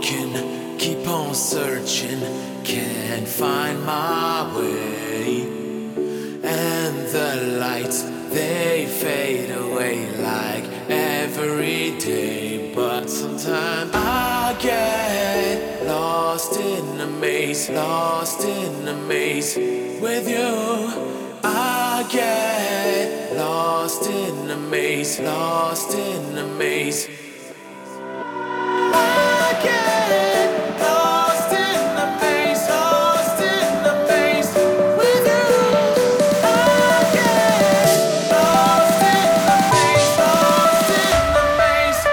walking, keep on searching, can't find my way. And the lights, they fade away like every day. But sometimes I get lost in the maze, lost in the maze. With you, I get lost in the maze, lost in the maze. I get lost in the maze, lost in the maze. With you, I get lost in the maze, lost in the maze.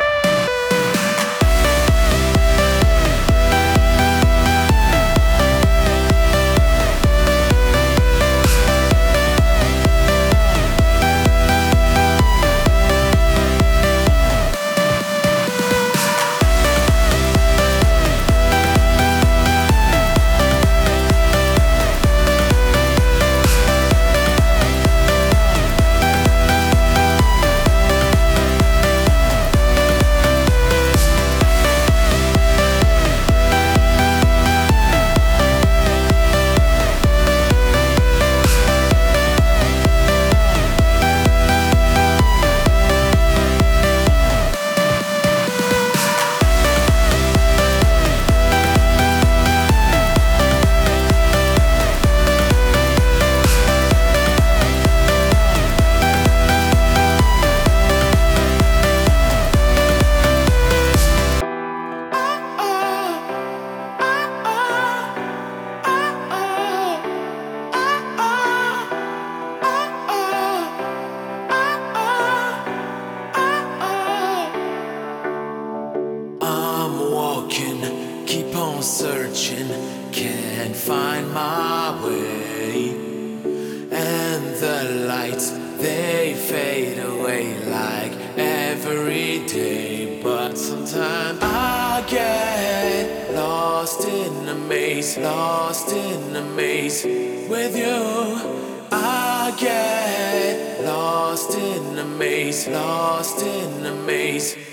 Keep on searching, can't find my way. And the lights, they fade away like every day. But sometimes I get lost in the maze, lost in the maze. With you, I get lost in the maze, lost in the maze.